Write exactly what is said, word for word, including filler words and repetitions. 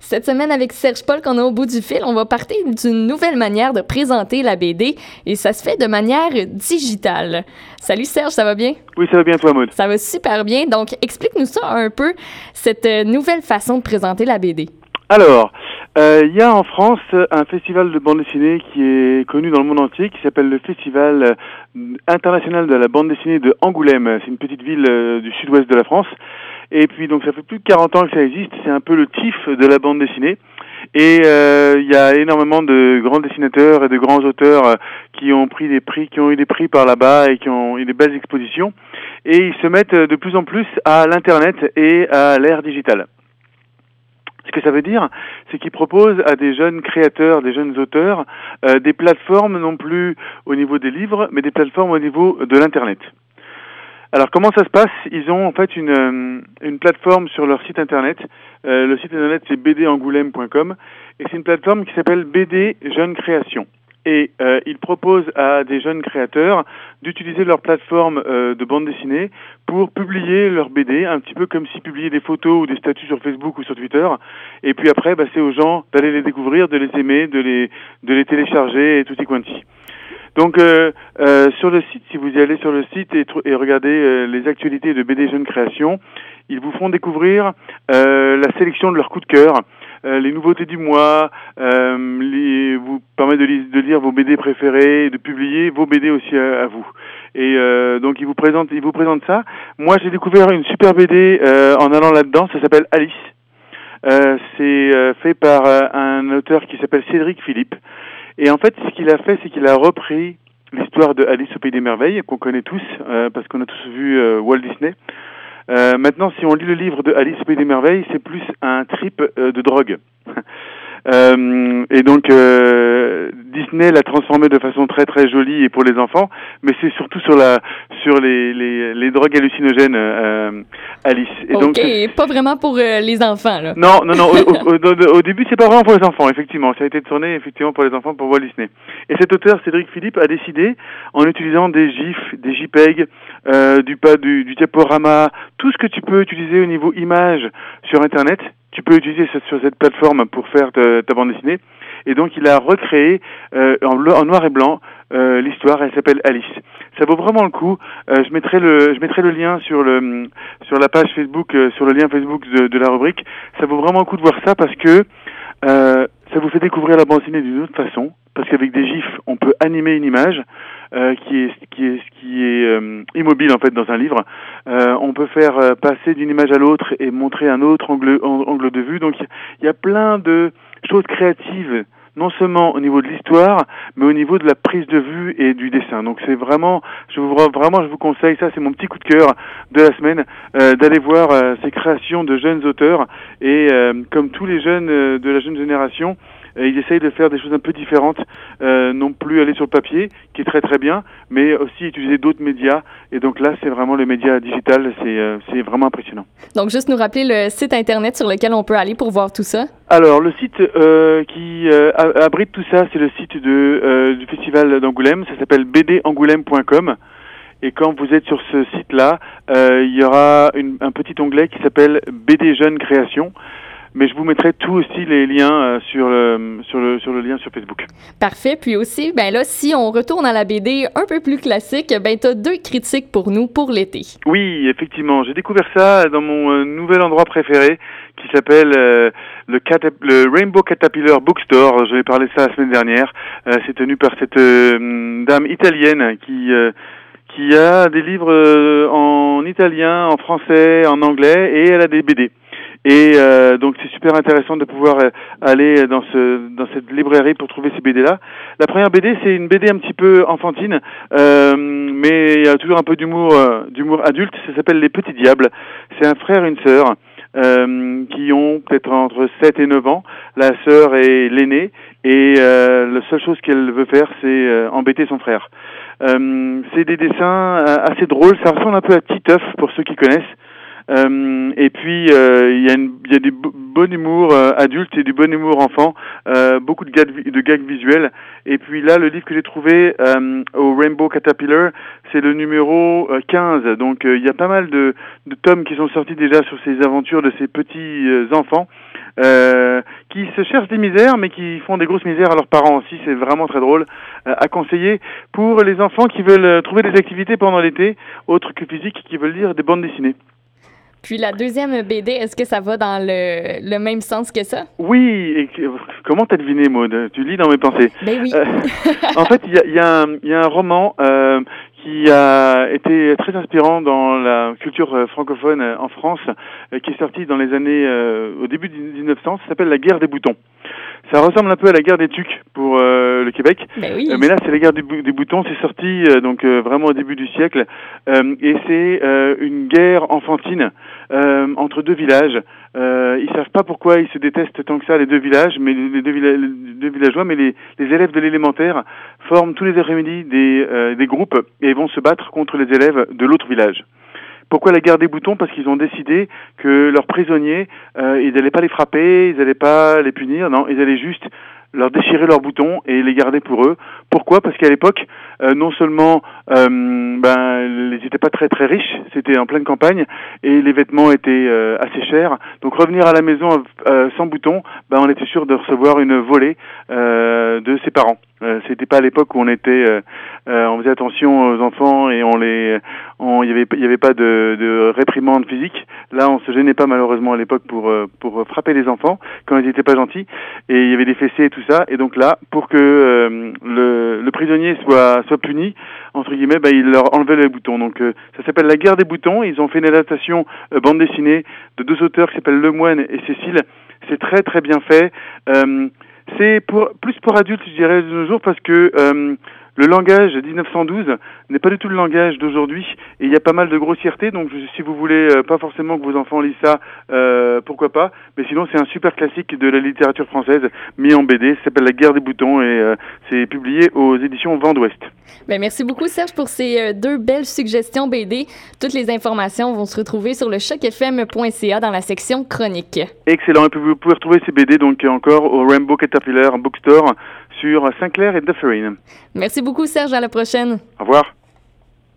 Cette semaine, avec Serge Paul, qu'on a au bout du fil, on va partir d'une nouvelle manière de présenter la B D et ça se fait de manière digitale. Salut Serge, ça va bien? Oui, ça va bien, toi, Maud? Ça va super bien. Donc, explique-nous ça un peu, cette nouvelle façon de présenter la B D. Alors, il euh, y a en France un festival de bande dessinée qui est connu dans le monde entier, qui s'appelle le Festival international de la bande dessinée de Angoulême. C'est une petite ville euh, du sud-ouest de la France. Et puis, donc, ça fait plus de quarante ans que ça existe. C'est un peu le T I F de la bande dessinée. Et il euh, y a énormément de grands dessinateurs et de grands auteurs euh, qui ont pris des prix, qui ont eu des prix par là-bas et qui ont eu des belles expositions. Et ils se mettent de plus en plus à l'internet et à l'ère digitale. Ce que ça veut dire, c'est qu'ils proposent à des jeunes créateurs, des jeunes auteurs, euh, des plateformes non plus au niveau des livres, mais des plateformes au niveau de l'internet. Alors comment ça se passe? Ils ont en fait une, euh, une plateforme sur leur site internet. Euh, le site internet c'est b d angoulême point com et c'est une plateforme qui s'appelle B D Jeunes Créations. Et euh, ils proposent à des jeunes créateurs d'utiliser leur plateforme euh, de bande dessinée pour publier leur B D, un petit peu comme s'ils publiaient des photos ou des statuts sur Facebook ou sur Twitter. Et puis après, bah, c'est aux gens d'aller les découvrir, de les aimer, de les, de les télécharger et tutti quanti. Donc euh, euh, sur le site, si vous y allez sur le site et, et regardez euh, les actualités de B D Jeunes Créations, ils vous font découvrir euh, la sélection de leurs coups de cœur, euh, les nouveautés du mois, euh, les, vous permettent de, li- de lire vos B D préférés, de publier vos B D aussi à, à vous. Et euh, donc ils vous présentent, ils vous présentent ça. Moi j'ai découvert une super B D euh, en allant là-dedans, ça s'appelle Alice. Euh, c'est euh, fait par euh, un auteur qui s'appelle Cédric Philippe. Et en fait, ce qu'il a fait, c'est qu'il a repris l'histoire de Alice au Pays des Merveilles, qu'on connaît tous, euh, parce qu'on a tous vu euh, Walt Disney. Euh, maintenant, si on lit le livre de Alice au Pays des Merveilles, c'est plus un trip euh, de drogue. Euh, et donc euh, Disney l'a transformé de façon très très jolie et pour les enfants, mais c'est surtout sur la sur les les, les drogues hallucinogènes, euh, Alice. Et ok, donc, pas vraiment pour euh, les enfants là. Non, non, non. Au, au, au, au début, c'est pas vraiment pour les enfants. Effectivement, ça a été tourné effectivement pour les enfants pour Walt Disney. Et cet auteur, Cédric Philippe, a décidé, en utilisant des GIFs, des JPEG, euh, du pas du, du diaporama, tout ce que tu peux utiliser au niveau image sur Internet. Tu peux utiliser ce, sur cette plateforme pour faire ta, ta bande dessinée. Et donc, il a recréé euh, en, en noir et blanc euh, l'histoire. Elle s'appelle Alice. Ça vaut vraiment le coup. Euh, je mettrai le, je mettrai le lien sur le, sur la page Facebook, euh, sur le lien Facebook de, de la rubrique. Ça vaut vraiment le coup de voir ça parce que euh, ça vous fait découvrir la bande dessinée d'une autre façon. Parce qu'avec des gifs, on peut animer une image euh, qui est qui est qui est euh, immobile en fait dans un livre. Euh, on peut faire euh, passer d'une image à l'autre et montrer un autre angle angle de vue. Donc il y a plein de choses créatives, non seulement au niveau de l'histoire, mais au niveau de la prise de vue et du dessin. Donc c'est vraiment, je vous vraiment, je vous conseille, ça c'est mon petit coup de cœur de la semaine, euh, d'aller voir euh, ces créations de jeunes auteurs. Et euh, comme tous les jeunes euh, de la jeune génération, euh, ils essayent de faire des choses un peu différentes, euh, non plus aller sur le papier, qui est très très bien, mais aussi utiliser d'autres médias. Et donc là, c'est vraiment le média digital, c'est euh, c'est vraiment impressionnant. Donc juste nous rappeler le site internet sur lequel on peut aller pour voir tout ça. Alors le site euh, qui euh, abrite tout ça, c'est le site de, euh, du festival d'Angoulême, ça s'appelle b d angoulême point com. Et quand vous êtes sur ce site-là, euh, il y aura une, un petit onglet qui s'appelle B D Jeunes Créations. Mais je vous mettrai tous aussi les liens euh, sur, le, sur, le, sur le lien sur Facebook. Parfait. Puis aussi, ben là, si on retourne à la B D un peu plus classique, ben tu as deux critiques pour nous pour l'été. Oui, effectivement. J'ai découvert ça dans mon euh, nouvel endroit préféré qui s'appelle euh, le, Catap- le Rainbow Caterpillar Bookstore. Je vais parler de ça la semaine dernière. Euh, c'est tenu par cette euh, dame italienne qui... Euh, qui a des livres euh, en italien, en français, en anglais, et elle a des B D. Et euh, donc c'est super intéressant de pouvoir euh, aller dans ce dans cette librairie pour trouver ces B D-là. La première B D, c'est une B D un petit peu enfantine, euh, mais il y a toujours un peu d'humour euh, d'humour adulte. Ça s'appelle Les Petits Diables. C'est un frère et une sœur euh, qui ont peut-être entre sept et neuf ans. La sœur est l'aînée et euh, la seule chose qu'elle veut faire, c'est euh, embêter son frère. Euh, c'est des dessins assez drôles, ça ressemble un peu à Titeuf pour ceux qui connaissent. Euh, et puis il euh, y a une, il y a du b- bon humour euh, adulte et du bon humour enfant, euh, beaucoup de gags, de gags visuels. Et puis là, le livre que j'ai trouvé euh, au Rainbow Caterpillar, c'est le numéro euh, quinze. Donc il euh, y a pas mal de, de tomes qui sont sortis déjà sur ces aventures de ces petits euh, enfants. Euh, qui se cherchent des misères, mais qui font des grosses misères à leurs parents aussi. C'est vraiment très drôle euh, à conseiller pour les enfants qui veulent trouver des activités pendant l'été, autres que physiques, qui veulent lire des bandes dessinées. Puis la deuxième B D, est-ce que ça va dans le, le même sens que ça? Oui, et que, comment t'as deviné, Maud? Tu lis dans mes pensées. Ben oui. Euh, en fait, il y a, y, a y a un roman euh, qui a été très inspirant dans la culture euh, francophone euh, en France, euh, qui est sorti dans les années, euh, au début du dix-neuf cents, ça s'appelle La guerre des boutons. Ça ressemble un peu à la guerre des tucs pour euh, le Québec, ben oui. euh, mais là c'est la guerre des, bou- des boutons, c'est sorti euh, donc euh, vraiment au début du siècle, euh, et c'est euh, une guerre enfantine euh, entre deux villages. Euh, ils savent pas pourquoi ils se détestent tant que ça, les deux villages, mais les deux, villa- les deux villageois, mais les, les élèves de l'élémentaire forment tous les après-midi des, euh, des groupes et vont se battre contre les élèves de l'autre village. Pourquoi la guerre des boutons? Parce qu'ils ont décidé que leurs prisonniers, euh, ils n'allaient pas les frapper, ils n'allaient pas les punir, non, ils allaient juste leur déchirer leurs boutons et les garder pour eux. Pourquoi? Parce qu'à l'époque, euh, non seulement euh, ben ils n'étaient pas très très riches, c'était en pleine campagne et les vêtements étaient euh, assez chers. Donc revenir à la maison euh, sans boutons, ben on était sûr de recevoir une volée euh, de ses parents. Euh, c'était pas à l'époque où on était, euh, euh, on faisait attention aux enfants et on les, on, il y avait, il y avait pas de, de réprimande physique. Là, on se gênait pas malheureusement à l'époque pour euh, pour frapper les enfants quand ils étaient pas gentils. Et il y avait des fessées et tout ça. Et donc là, pour que euh, le, le prisonnier soit soit puni entre guillemets, ben, il leur enlevait les boutons. Donc euh, ça s'appelle La guerre des boutons. Ils ont fait une adaptation euh, bande dessinée de deux auteurs qui s'appellent Lemoine et Cécile. C'est très très bien fait. Euh, C'est pour plus pour adultes, je dirais, de nos jours, parce que euh, le langage dix-neuf cent douze n'est pas du tout le langage d'aujourd'hui, et il y a pas mal de grossièreté, donc je, si vous voulez euh, pas forcément que vos enfants lisent ça, euh, pourquoi pas, mais sinon c'est un super classique de la littérature française, mis en B D, ça s'appelle La guerre des boutons, et euh, c'est publié aux éditions Vent d'Ouest. Ben merci beaucoup Serge pour ces euh, deux belles suggestions B D. Toutes les informations vont se retrouver sur le choc f m point c a dans la section chronique. Excellent, et puis vous pouvez retrouver ces B D donc encore au Rainbow Caterpillar Bookstore sur Saint-Clair et Dufferin. Merci beaucoup Serge, à la prochaine. Au revoir.